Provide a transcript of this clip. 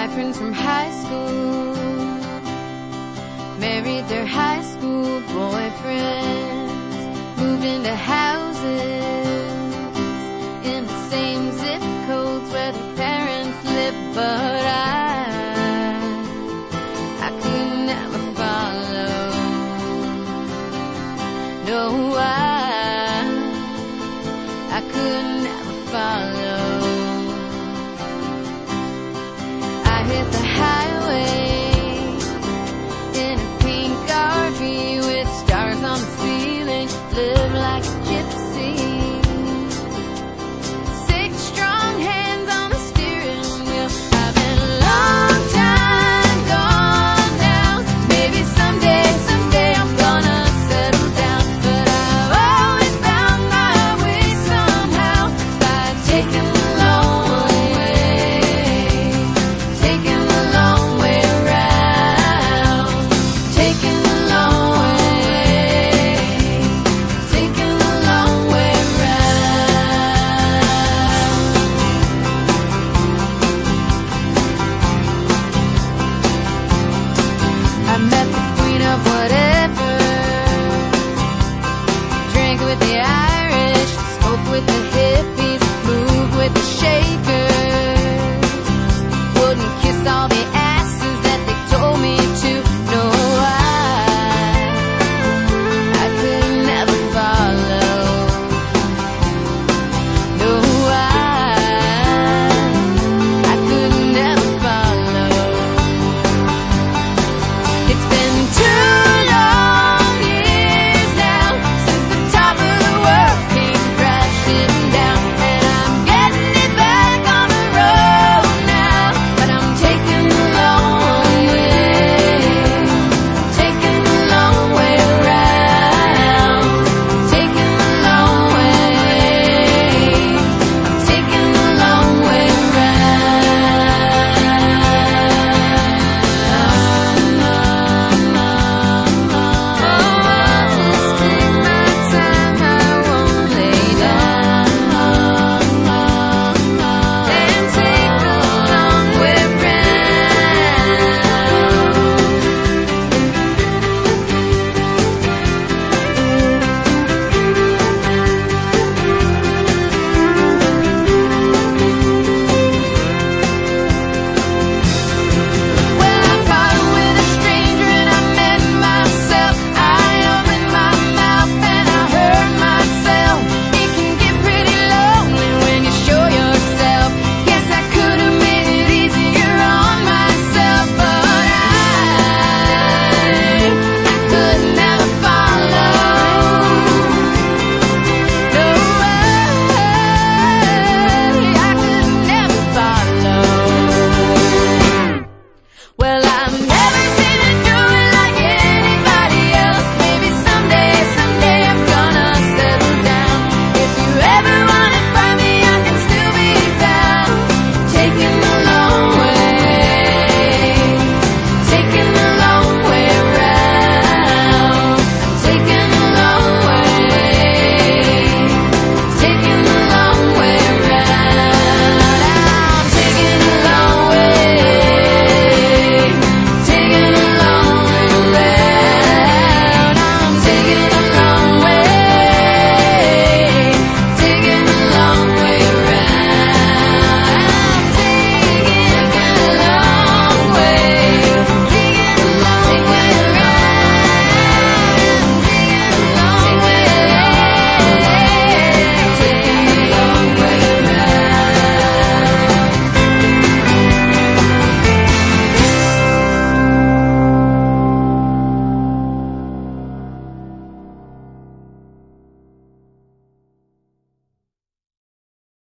friends from high school married their high school boyfriends, moved into houses in the same zip codes where their parents lived, but I could never follow. No, I could never follow. I hit the highway in a pink RV with stars on the ceiling, live like a gypsy. 6 strong hands on the steering wheel. I've been a long time gone now. Maybe someday I'm gonna settle down. But I've always found my way somehow by taking the long way, taking the long way around, taking the long way, taking the long way around. I met the queen of whatever, drank with the Irish, smoked with the hippies, moved with the shapes.